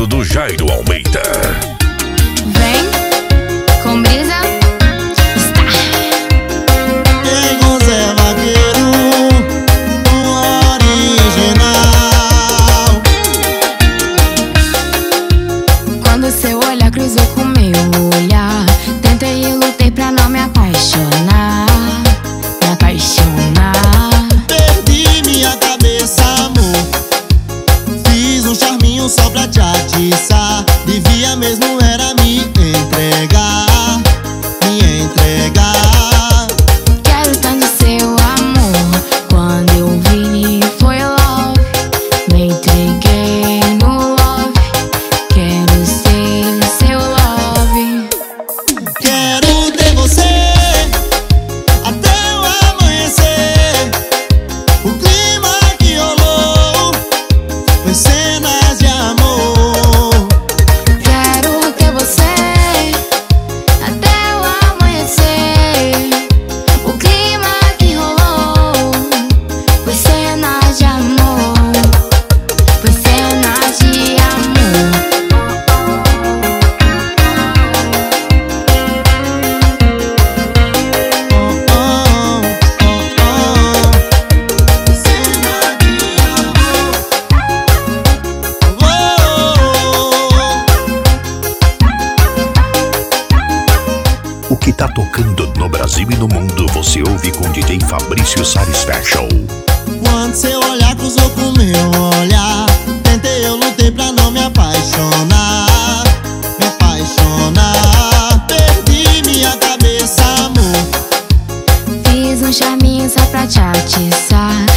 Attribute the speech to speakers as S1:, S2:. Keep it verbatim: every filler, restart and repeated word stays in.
S1: remixado do Jairo Almeida.
S2: Vem com brisa, está.
S3: Quem José Vaqueiro, o original.
S2: Quando seu olhar cruzou com meu olhar, tentei e lutei pra não me apaixonar, me apaixonar.
S3: Perdi minha cabeça, amor. Fiz um charminho só pra te atiçar. Devia mesmo era me entregar, me entregar.
S2: Quero tanto seu amor. Quando eu vi foi love. Me entreguei no love. Quero ser seu love.
S3: Quero ter você até o amanhecer. O clima que rolou foi cenas de amor.
S2: Quero ter você até o amanhecer. O clima que rolou foi cenas de amor, foi cenas de amor.
S3: Oh, oh, oh, oh. Cena de amor. Oh.
S1: O que tá tocando no Brasil e no mundo, você ouve com D J Fabrício Sales Special.
S3: Quando seu olhar cruzou com meu olhar, tentei, eu lutei pra não me apaixonar, me apaixonar. Perdi minha cabeça, amor.
S2: Fiz um charminho só pra te atiçar.